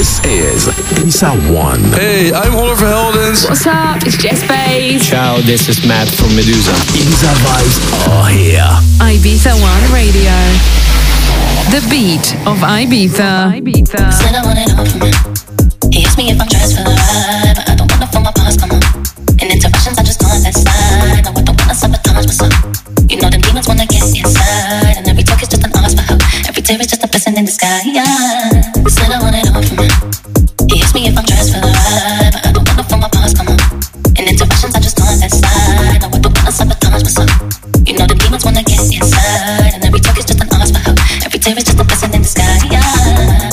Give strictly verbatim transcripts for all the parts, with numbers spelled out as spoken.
This is Ibiza One. Hey, I'm Oliver Heldens. What's up? It's Jess Bays. Ciao, this is Matt from Medusa. Ibiza vibes are here. Ibiza One Radio. The beat of Ibiza. Ibiza. Said I want it all from him. He asked me if I'm dressed for the ride, but I don't wanna feel my past come on. In interactions, I just go on that side. No, I don't wanna sabotage myself. You know the demons wanna get inside, and every talk is just an ask for help. Every tear is just a blessing in the sky. Yeah. Said I want it all from him. He asked me if I'm dressed for the ride, but I don't wanna feel my past come on. In interactions, I just go on that side. No, I don't wanna sabotage myself. You know the demons wanna get inside, and every talk is just an ask for help. Every tear is just a blessing in the sky. Yeah.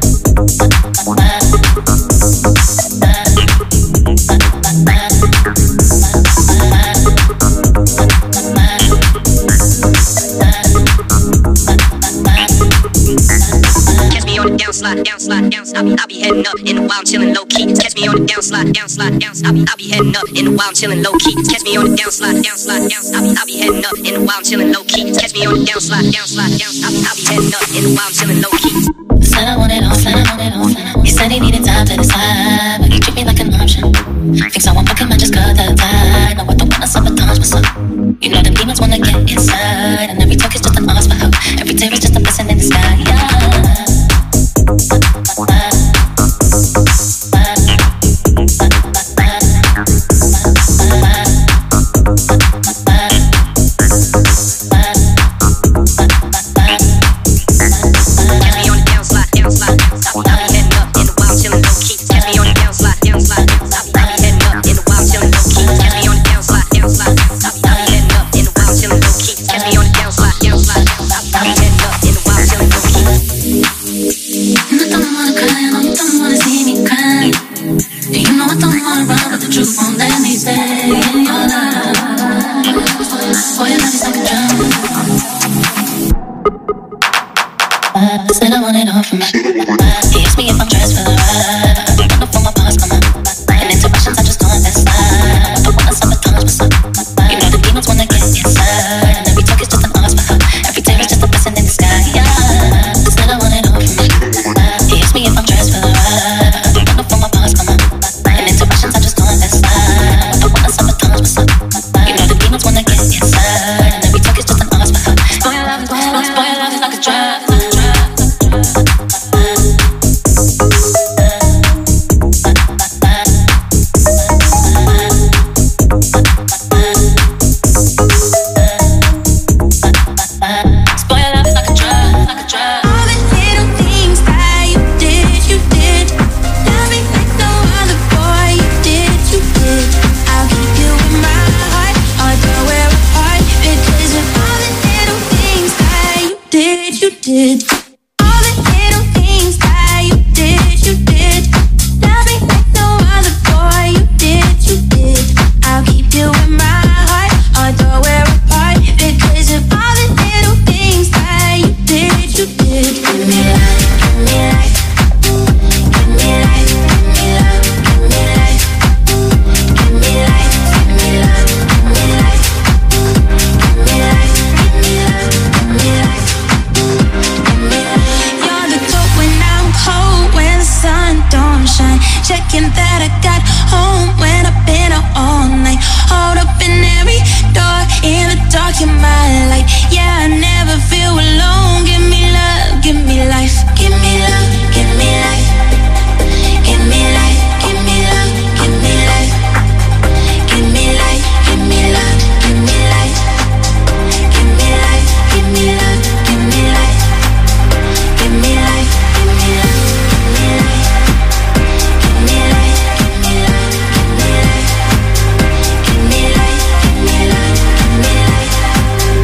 Downslide, downslide, downslide. I be, I be heading up in the wild, chilling low key. Catch me on the downslide, downslide, downslide. I be, I be heading up in the wild, chilling low key. Catch me on the downslide, downslide, downslide. I be, I be heading up in the wild, chilling low key. Catch me on the downslide, downslide, downslide. I be, I be heading up in the wild, chilling low key. Said I want it all, said I want it all. He said he needed time to decide, but he treat me like an option. Thinks I want fucking, I just cut the tie. No, I don't wanna sabotage myself. You know the demons wanna get inside, and every talk is just an ask for help. Every tear is just a blessing in the sky. Yeah. Said I want it all from me. He asked me if I'm dressed for the ride, but I don't wanna feel my past come on. In interactions, I just go on that side. I don't wanna sabotage myself. You know the demons wanna get inside, and every talk is just an ask for help. Every tear is just a blessing in the sky. Yeah. Said I want it all from me. He asked me if I'm dressed for the ride, but I don't wanna feel my past come on. In interactions, I just go on that side. I don't wanna sabotage myself. You know the demons wanna get inside, and every talk is just an ask for help. Spoil your love, spoil your love, spoil your love is like a drug. Did all the little things that you did, you did. Love me like no other boy. You did, you did. I'll keep you in my heart, although we're apart, because of all the little things that you did, you did. Give me life, give me life, give me life, give me love, give me life, give me life, give me love, give me life, give me life, give me love, give me life. You're the cold when I'm cold, when the sun don't shine. Checking that I got home when I've been out all night. Hold up in every door, in the dark you're my light. Yeah, I never feel alone. Give me love, give me life. Give me love, give me life. Give me life, give me love, give me life. Give me life, give me love, give me life. Give me life, give me love, give me life. Give me life, give me love, give me life. Give me life, give me love, give me life. Give me life, give me love, give me life.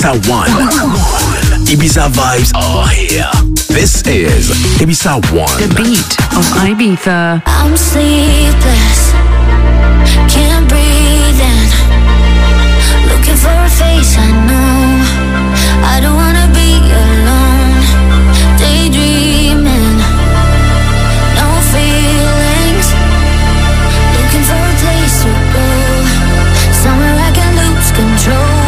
Ibiza One. Ibiza vibes are here. This is Ibiza One. The beat of Ibiza. I'm sleepless, can't breathe in. Looking for a face I know. I don't wanna be alone. Daydreaming, no feelings. Looking for a place to go, somewhere I can lose control.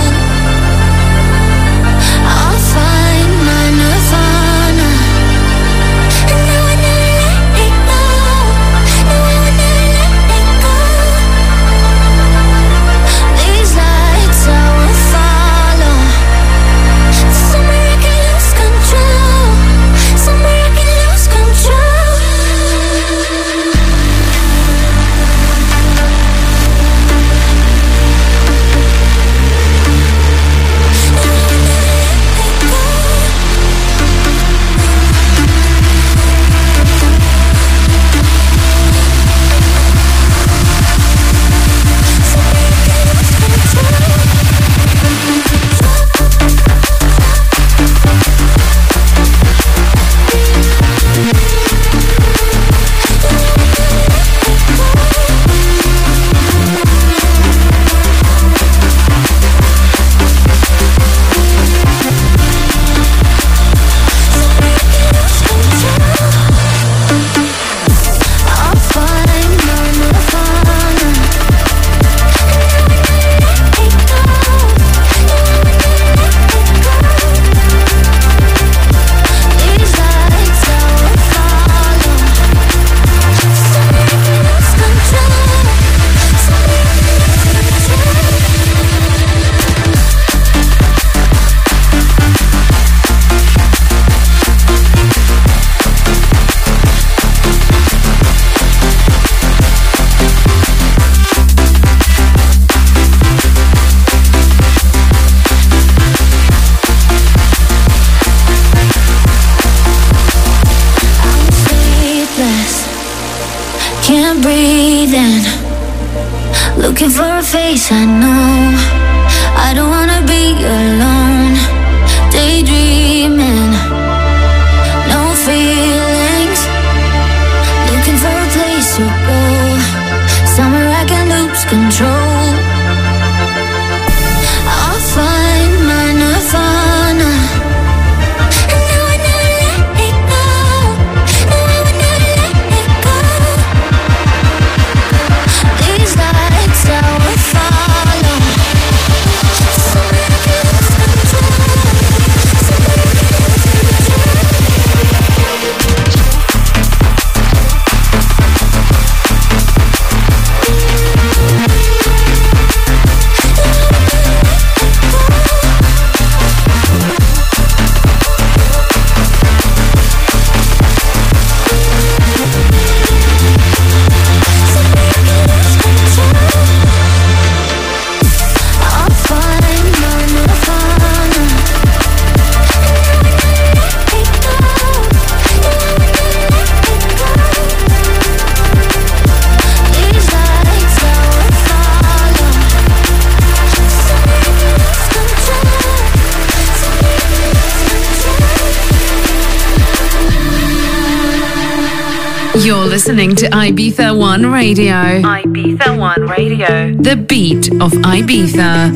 I'll find my nirvana, and now I never let it go. No, I would never let it go. These lights I will follow, somewhere I can lose control, somewhere I can lose control. Can't breathe in. Looking for a face I know. I don't wanna be alone. Daydreaming, no feelings. Looking for a place to go, somewhere I can lose control. I'll find my nirvana, and now I never let it go. No, I would never let it go. These lights I will follow, somewhere I can lose control, somewhere I can lose You're listening to Ibiza One Radio. Ibiza One Radio. The beat of Ibiza.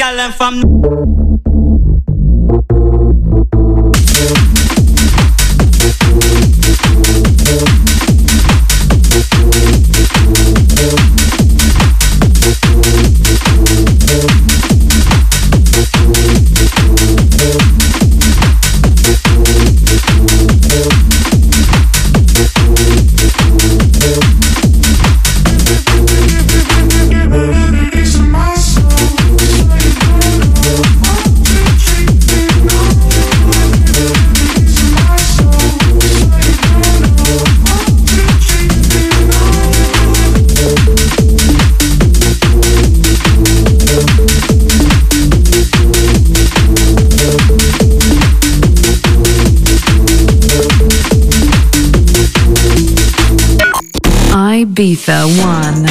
gal and from. Ibiza One.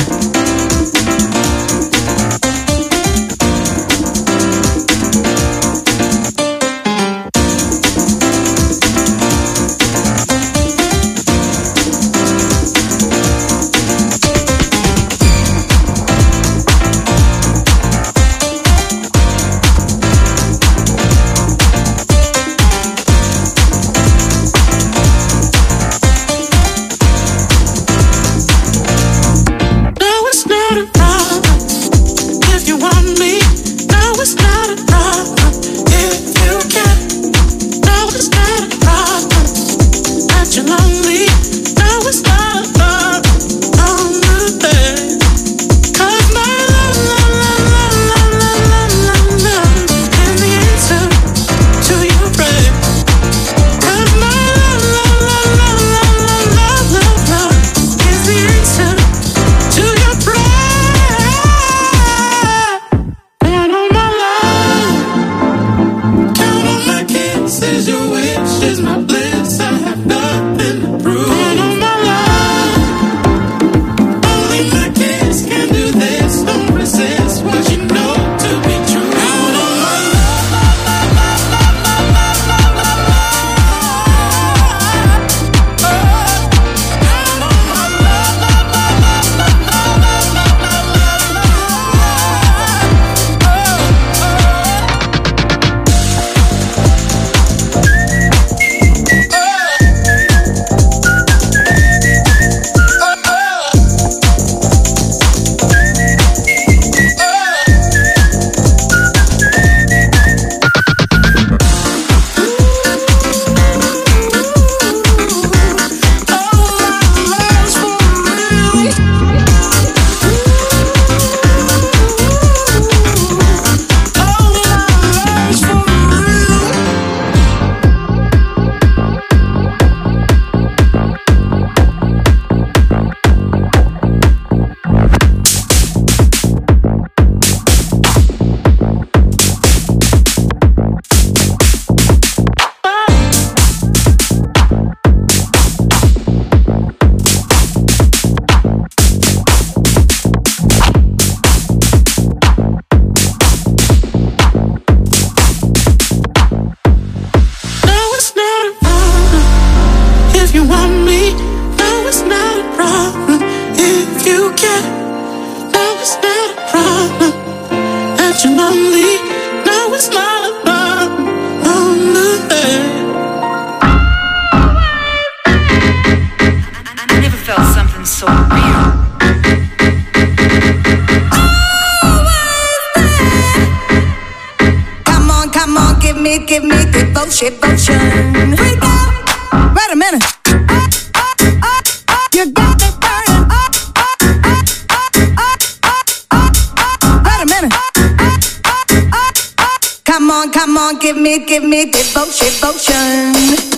Give me, give me devotion, devotion.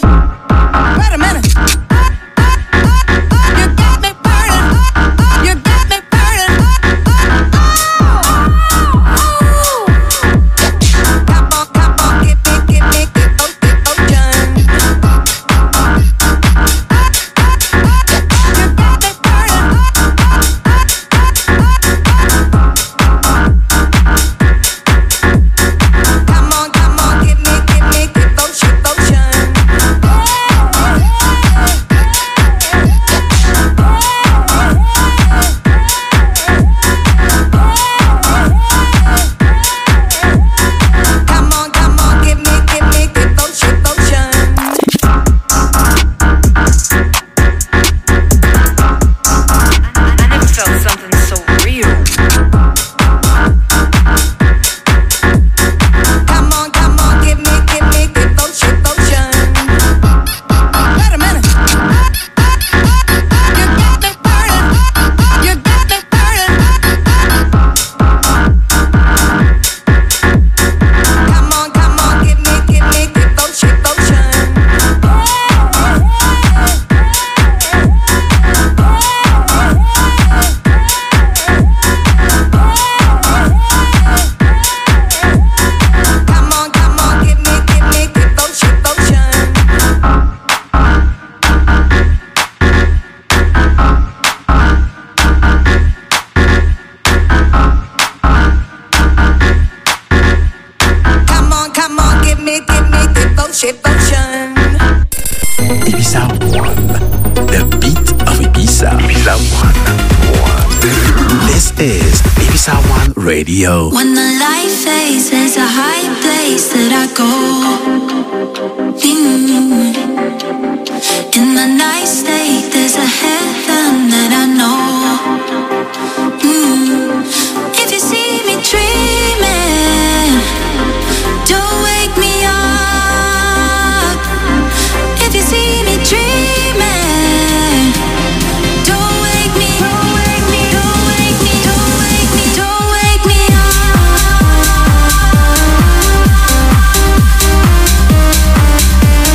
Wait a minute. You got me burning. You got me burning. Come on, come on, give me, give me devotion, devotion. You got me burning. Come on, come on, give me, give me devotion, devotion. Ibiza One Radio. When the light fades, there's a high place that I go. Mm. In the night state, there's a heaven that I know. Mm. If you see me dreaming, don't wake me up. If you see me dreaming, don't wake me, don't wake me, don't wake me, don't wake me, don't wake me up.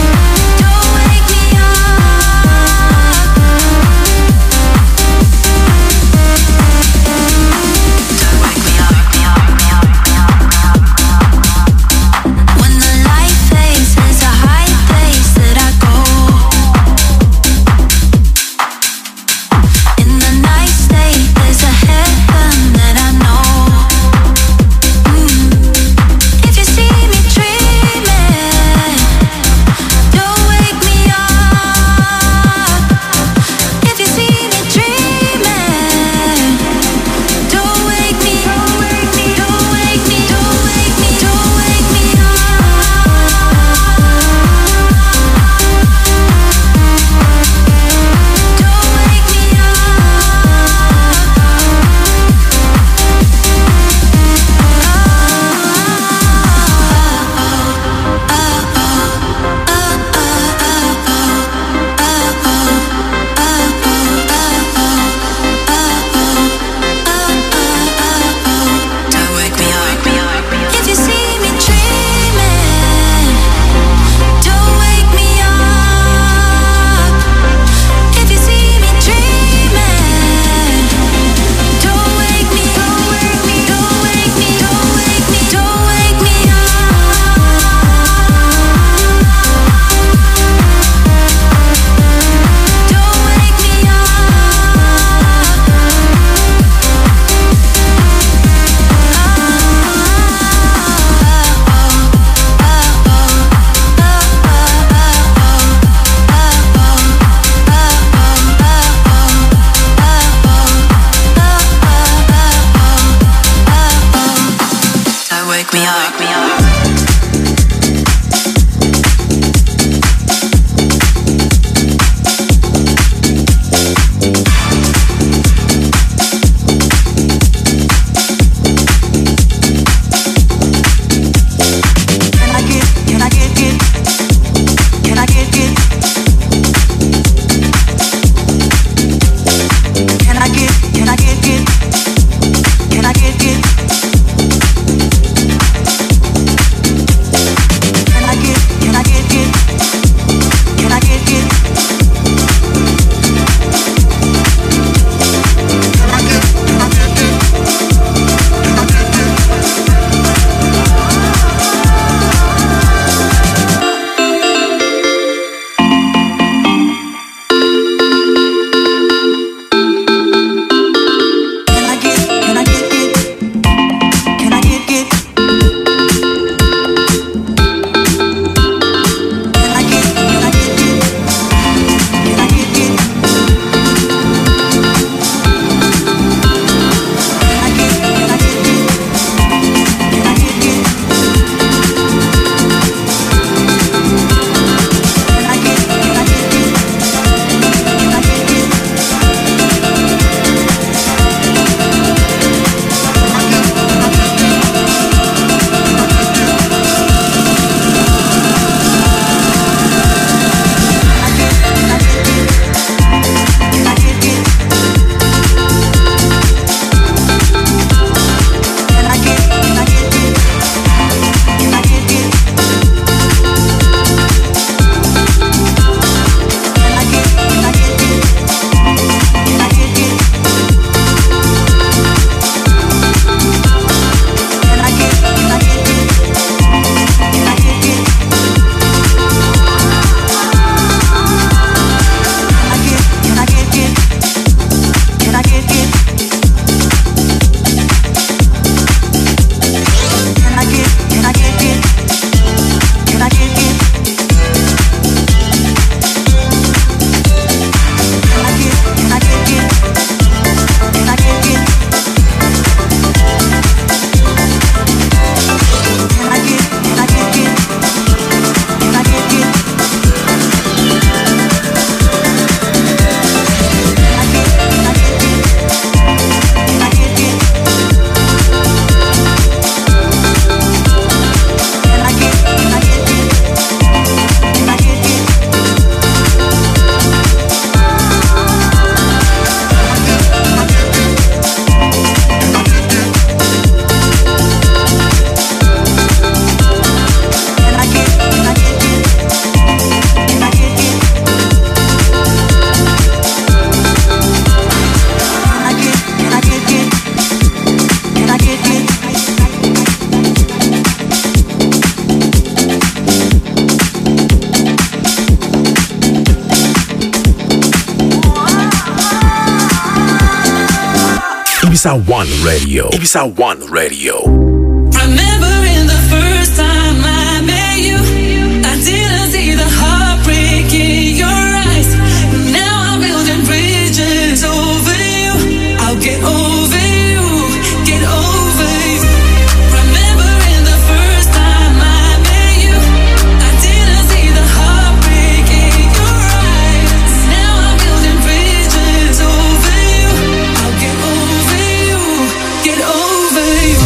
Ibiza One Radio. Ibiza One Radio. Remembering the first time I met you, I didn't see the heartbreak in your eyes. Now I'm building bridges over you. I'll get over you, get over you. Remembering the first time I met you, I didn't see the heartbreak in your eyes. Now I'm building bridges over you. I'll get over you, get over you.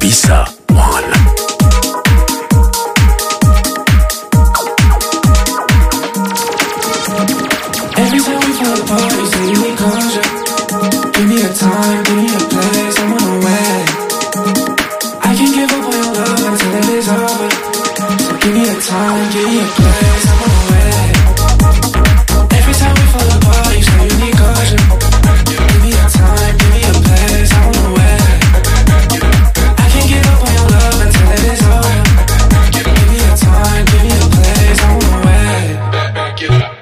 Ibiza One. Every time we fall apart, you say you need closure. Give me a time, give me a place, I'm on the way. I can't give up on your love until it is over. So give me a time, give me a place, I'm on the way. Every time we fall apart, you say you need closure. Give me a time, give me a place, I'm on the way. I can't give up on your love until it is over. Give me a time, give me a place, I'm on the way. Back it up.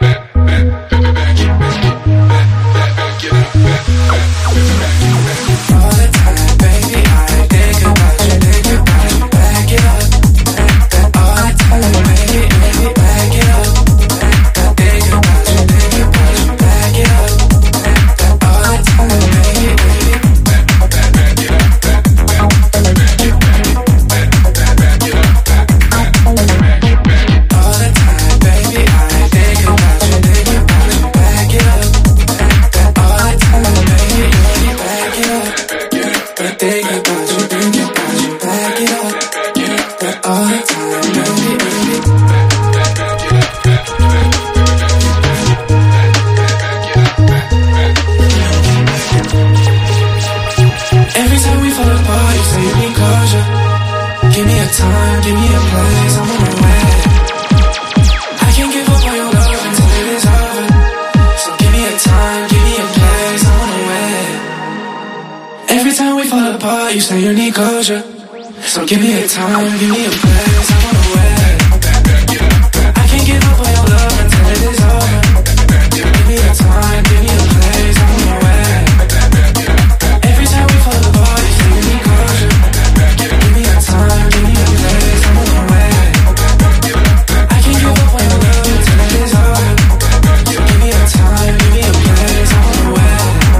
You say you need closure, so give me a time, give me a place, I'm on the way. I can't give up on your love until it is over. Give me a time, give me a place, I'm on the way. Every time we fall apart, you say you need closure. Give me a time, give me a place, I'm on the way. I can't give up on your love until it is over. Give me a time, give me a place, I'm on the way.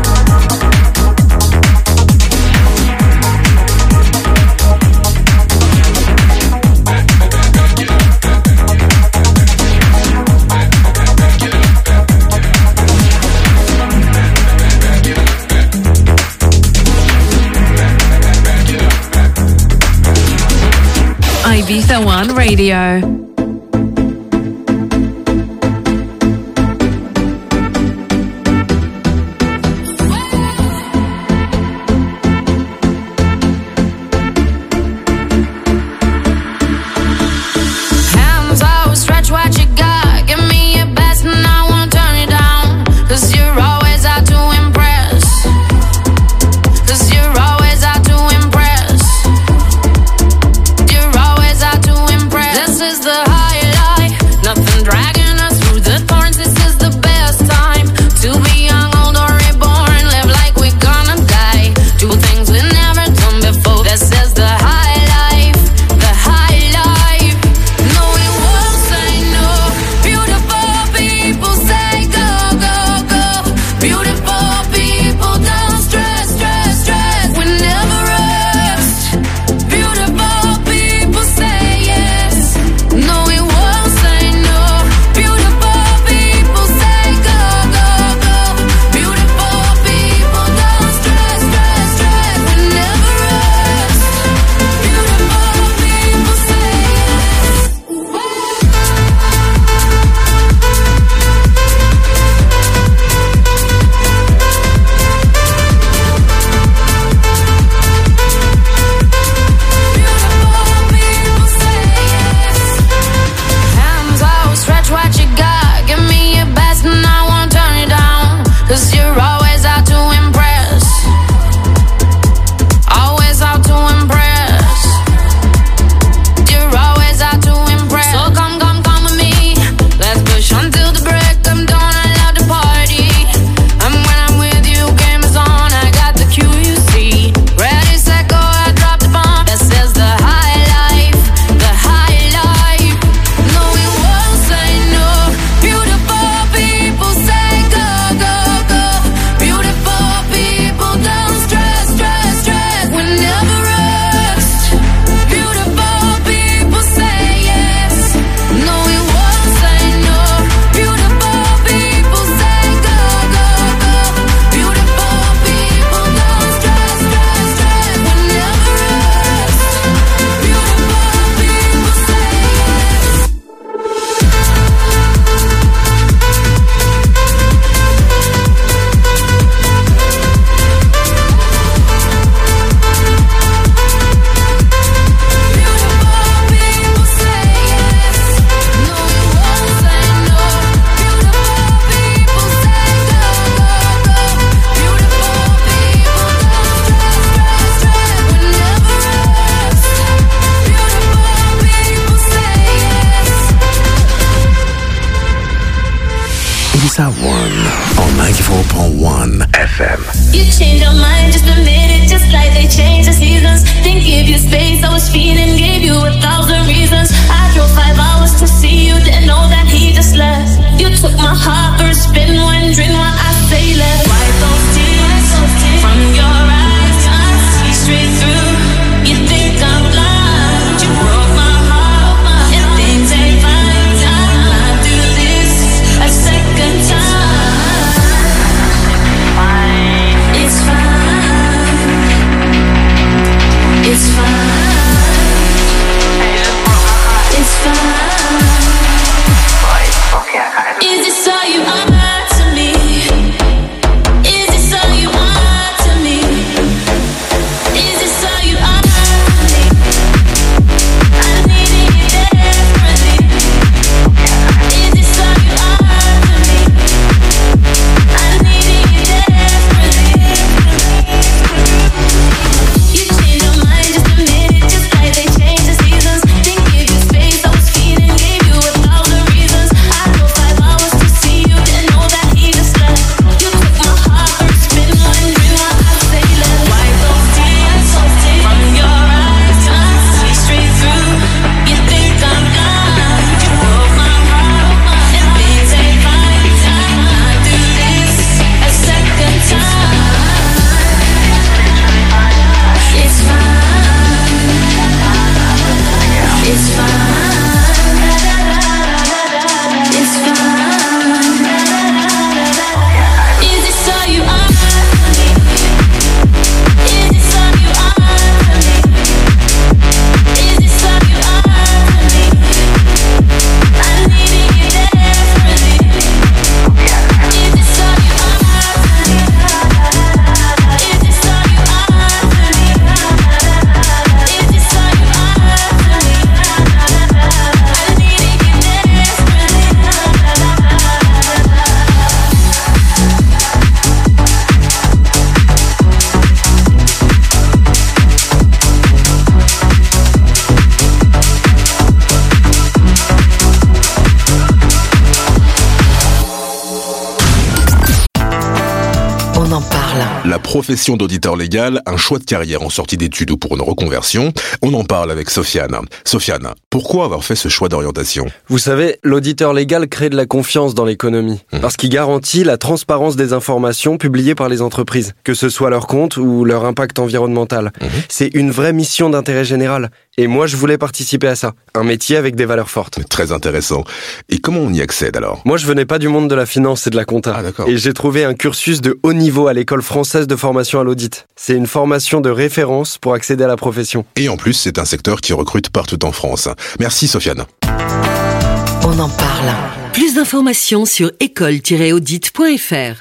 Ibiza One Radio. This is the ninety-four point one F M. You change your mind, just admit it, just like they change the seasons. Didn't give you space, I was feeling, gave you a thousand reasons. I drove five hours to see you, didn't know that he just left. You took my heart for a spin, wondering why I say left. Wipe those tears from your eyes, I see straight through. You think I'm blind, you broke my heart, and things ain't fine. I do this a second time. It's fine, it's fine, it's fine. Is this all you are to me? Is this all you are to me? Is this all you are to me? I need you desperately. Is this all you are to me? I need you desperately. You change your mind, just admit it, just like they change the seasons. Didn't give you space, I was feeding, gave you a thousand reasons. I drove five hours to see you, didn't know that he just left. You took my heart for a spin, wondering why I say left. Wipe those tears from your eyes, I see straight through. You think I'm blind, you broke my heart, and things ain't fine. I do this a second time. It's fine, it's fine, it's fine. Is this all you are to me? Is this all you are to me? Is this all you are to me? I need you desperately. Is this all you are to me? Is this all you are to me? Is this all you are to me? I need you desperately. On en parle. La profession d'auditeur légal, un choix de carrière en sortie d'études ou pour une reconversion. On en parle avec Sofiane. Sofiane, pourquoi avoir fait ce choix d'orientation ? Vous savez, l'auditeur légal crée de la confiance dans l'économie, Mmh. parce qu'il garantit la transparence des informations publiées par les entreprises, que ce soit leur compte ou leur impact environnemental. Mmh. C'est une vraie mission d'intérêt général. Et moi, je voulais participer à ça. Un métier avec des valeurs fortes. Très intéressant. Et comment on y accède alors ? Moi, je venais pas du monde de la finance et de la compta. Ah, d'accord. Et j'ai trouvé un cursus de haut niveau à l'école française de formation à l'audit. C'est une formation de référence pour accéder à la profession. Et en plus, c'est un secteur qui recrute partout en France. Merci Sofiane. On en parle. Plus d'informations sur école tiret audit point f r.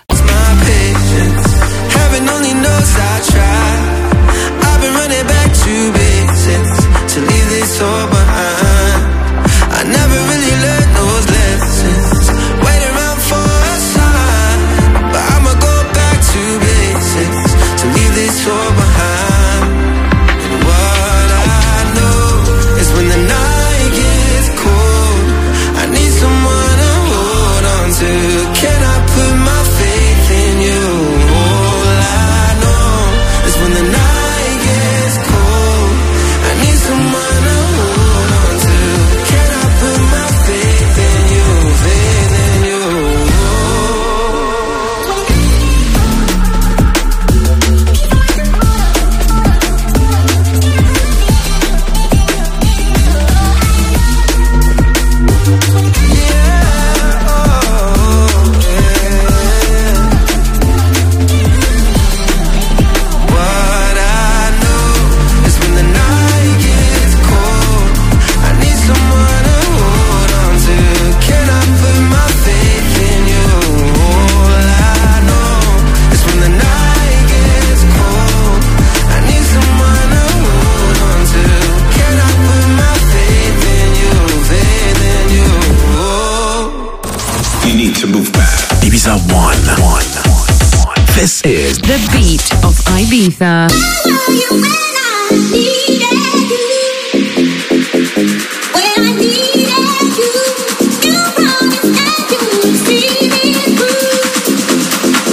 Heaven only knows I try. I've been running back to basics to leave this all behind. I never really learned those lessons. Wait around for a sign, but I'ma go back to basics to leave this all behind. And what I know is when the night gets cold, I need someone to hold on to. Can I put my faith in you? All I know is when the night gets cold, I need someone to hold on to. Can I put my faith in you? Faith in you. Yeah, oh, yeah. What I know is when the night gets cold, I need someone to hold on to. Can I put my faith in you? All I know is when the night gets cold, I need someone to hold on to. Can I put my faith in you? Faith in you. You need to move back. Ibiza one. One. This is The beat of Ibiza. When I needed you, you promised that you would see me through.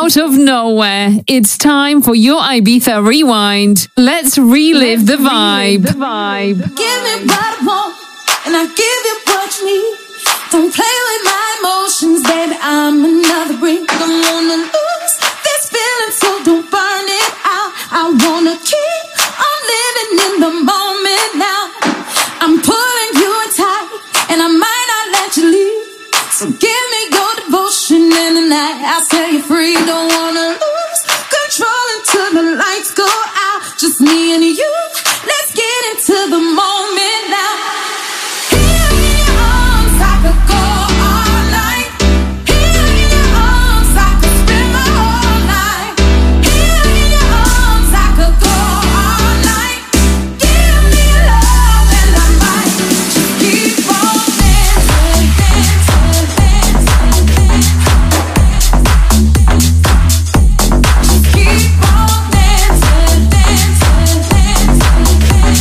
out of nowhere, it's time for your Ibiza Rewind. Let's relive the vibe. The vibe. Give me what I want, and I give you what you need. Don't play with my emotions, baby, I'm another brick. Don't wanna lose this feeling, so don't burn it out. I wanna keep on living in the moment now. I'm pulling you in tight, and I might not let you leave. So give me your devotion in the night. I'll set you free. Don't wanna lose control until the lights go out. Just me and you. Let's get into the moment now. Here in your arms, I could go all night. Here in your arms, I could spend my whole night. Here in your arms, I could go all night. Give me love and I might just keep on dancing, dancing, dancing, dancing. Just keep on dancing, dancing, dancing, dancing.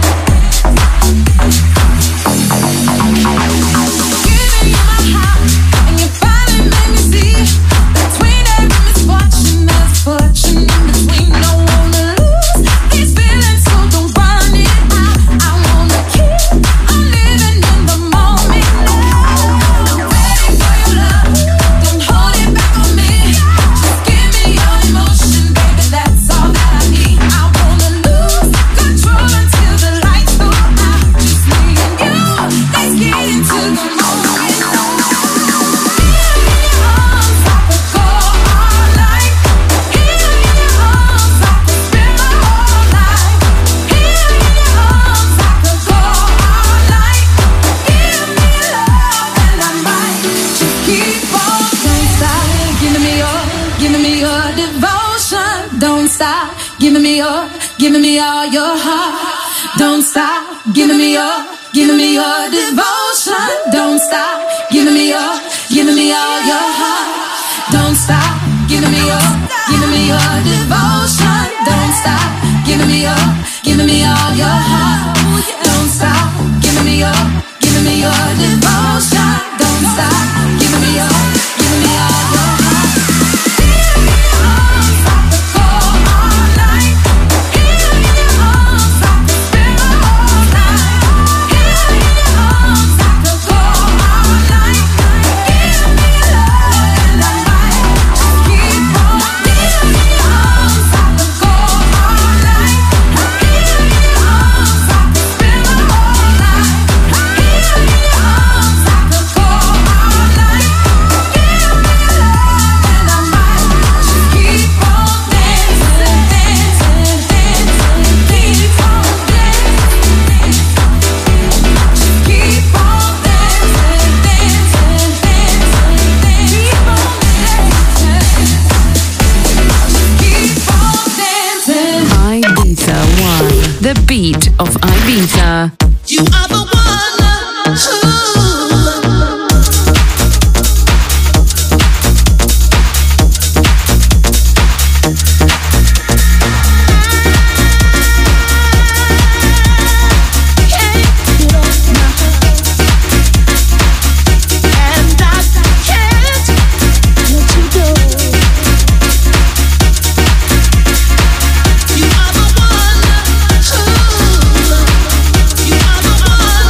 Giving you my heart, and you finally made me see between every misfortune, there's fortune in between. Don't wanna lose these feelings, so don't burn it out. I wanna keep on living in the moment now. I'm ready for your love, don't hold it back on me. Just give me your emotion, baby, that's all that I need. I wanna lose control until the lights go out. Just me and you, let's get into the moment now. Here in your arms, I could go all night. Here in your arms, I could spend my whole life. Here in your arms, I could go all night. Give me love and I might just keep on. Don't stop giving me your, giving me your devotion. Don't stop giving me your, giving me all your heart. Don't stop giving me your, giving me your devotion. Don't stop giving me your, giving me all your heart. Don't stop giving me your, giving me your devotion. Don't stop giving me your, giving me all your heart. Don't stop giving me your, giving me your devotion. Don't stop giving me your, giving me all your heart. Here in your arms, I could go all night. Here in your arms, I could spend my whole night. Here in your arms, I could go all night. Give me love and I might just keep on. Here in your arms, I could go all night. Here in your arms, I could spend my whole night. Here in your arms, I could go all night. Give me love and I might just keep on dancing, dancing, dancing, keep on dancing. Just keep on dancing, dancing, dancing, keep on dancing. Just keep on dancing. Ibiza One, the beat of Ibiza. You are the one who. And I can't let you go. You are the one who. You are the one.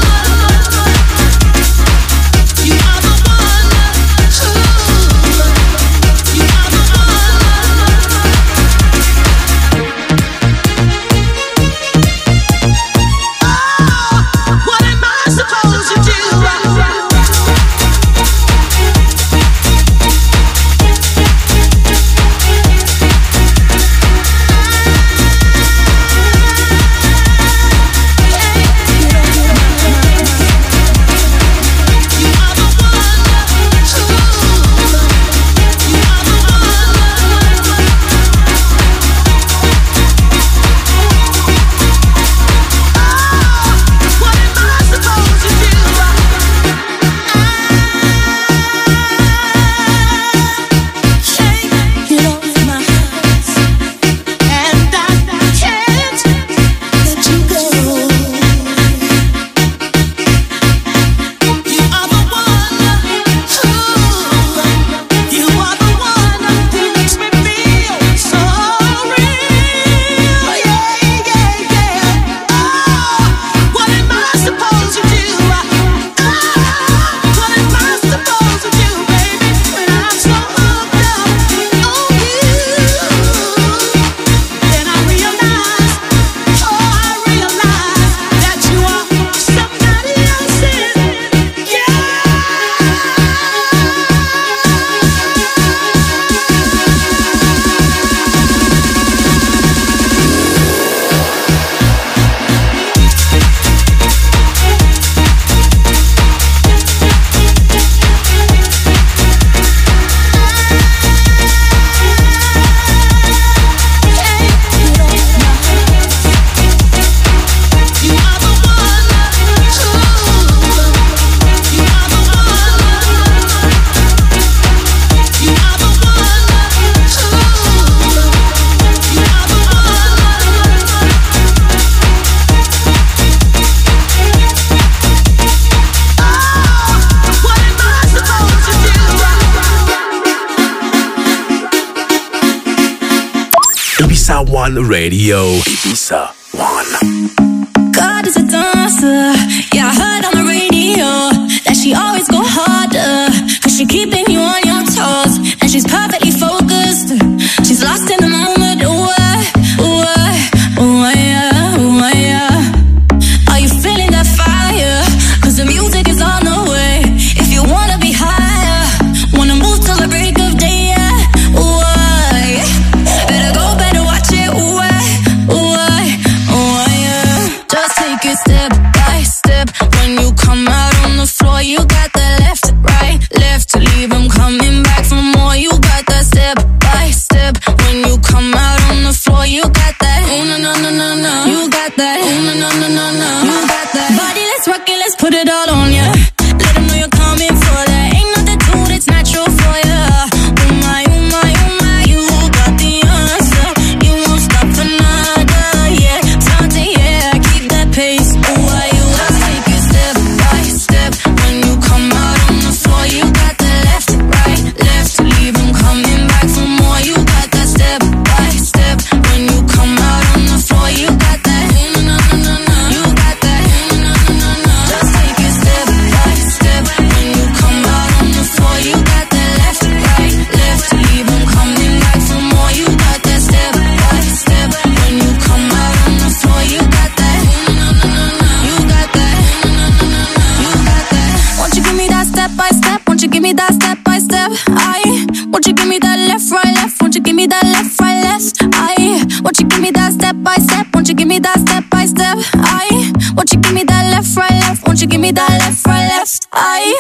Ibiza One Radio. Ibiza One. God is a dancer. Yeah, I heard on the radio that she always go harder, cause she keeping you on your toes, and she's perfectly focused. She's lost in the moment. Ooh, I, ooh, I, ooh, I, yeah, ooh, I, yeah. Are you feeling that fire? Cause the music is on the way. If you wanna be higher, wanna move till the break of day, yeah. Ooh, I, better go, better watch it. Ooh, I, ooh, I, ooh, I, yeah. Just take it step by step. When you come out on the floor, you got that left, right, left to leave them coming back for more. You got that step by step. When you come out on the floor, you got that. Oh no no no no no. You got that. Oh no no no no no. You got that. Body, let's rock it, let's put it all on ya. Let them know you're coming for that. Ain't nothing to it, it's natural for ya. Oh my, oh my, oh my. You got the answer. You won't stop for nada. Yeah, start it, yeah. Keep that pace. Ooh, I, you just take it step by step. When you come out on the floor, you got the left, right, left to leave them coming back for more. You got that step by step. When you come out on the floor, you got that. No no no no no. You got that. No no no no. Just take it step by step. When you come out on the floor, you got that left, right, left to leave them coming back for more. You got that step by step. When you come out on the floor, you got that. No no no no. You got that. No no no no. You got that. Won't you give me that step by step? Won't you give me that step by step? I. Won't you give me that left, right, left? Won't you give me that left, right, left? I. Won't you give me that step by step? Won't you give me that step by step? I. Won't you give me that left, right, left? Won't you give me that left, right, left? I.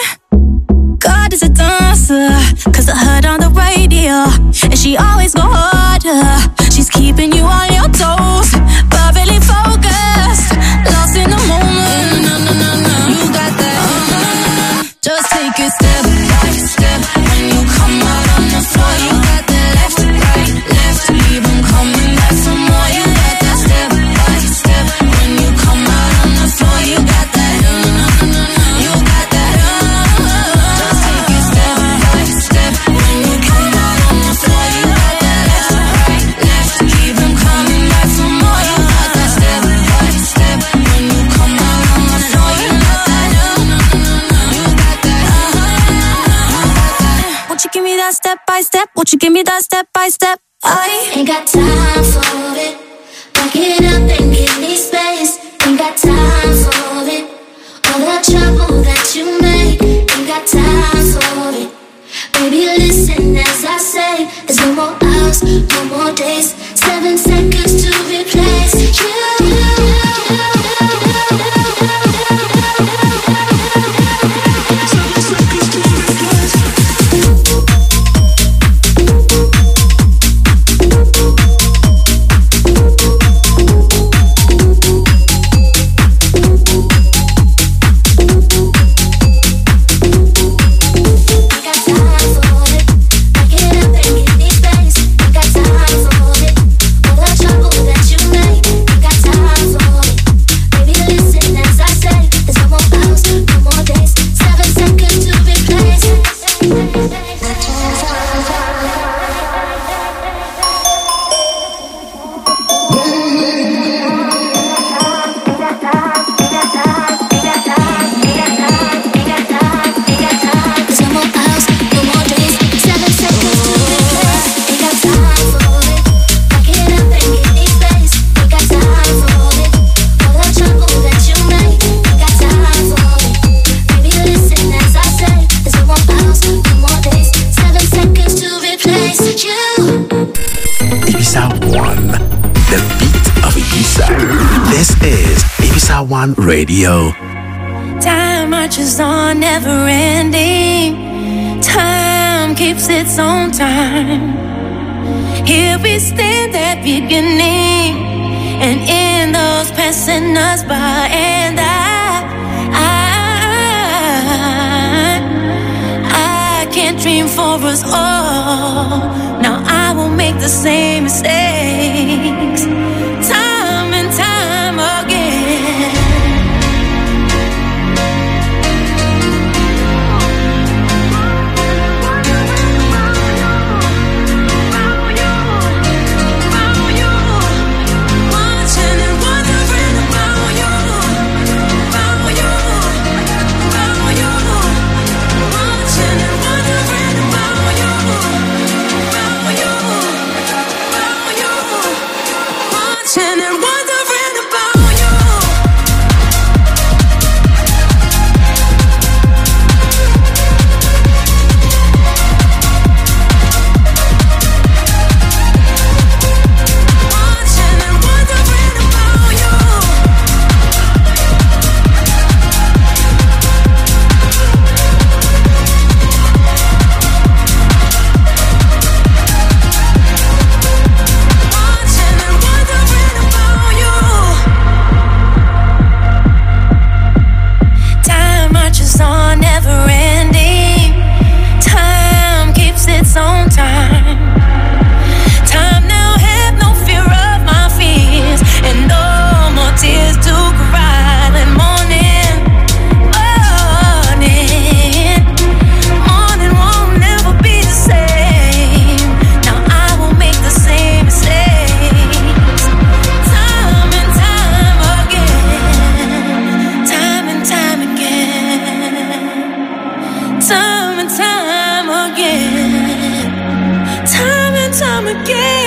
God is a dancer, cause I heard on the radio, and she always go harder. She's keeping you on your toes, perfectly focused, lost in the moment. No, no, no, no, you got that. Just take it step by step. When you come out on the floor, you got that left, right, left to leave them coming back for more. You got that step by step. When you come out on the floor, you got that. No, no, no, no, no, you got that. Just take it step by step. When you come out on the floor, you got that left, right, left to leave them coming back for more. You got that step by step. When you come out on the floor, you got that. No, no, no, no, you got that. Won't you give me that step by step? Won't you give me that step by step? I Ain't got time for it. Back it up and give me space. Ain't got time for it. All the trouble that you make. Ain't got time for it. Baby, listen as I say. There's no more hours, no more days. Seven seconds to replace you. One Radio. Time marches on, never ending. Time keeps its own time. Here we stand at beginning, and in those passing us by, and I, I, I can't dream for us all. Now I won't make the same mistakes. Time and time again. Follow you, follow you. again.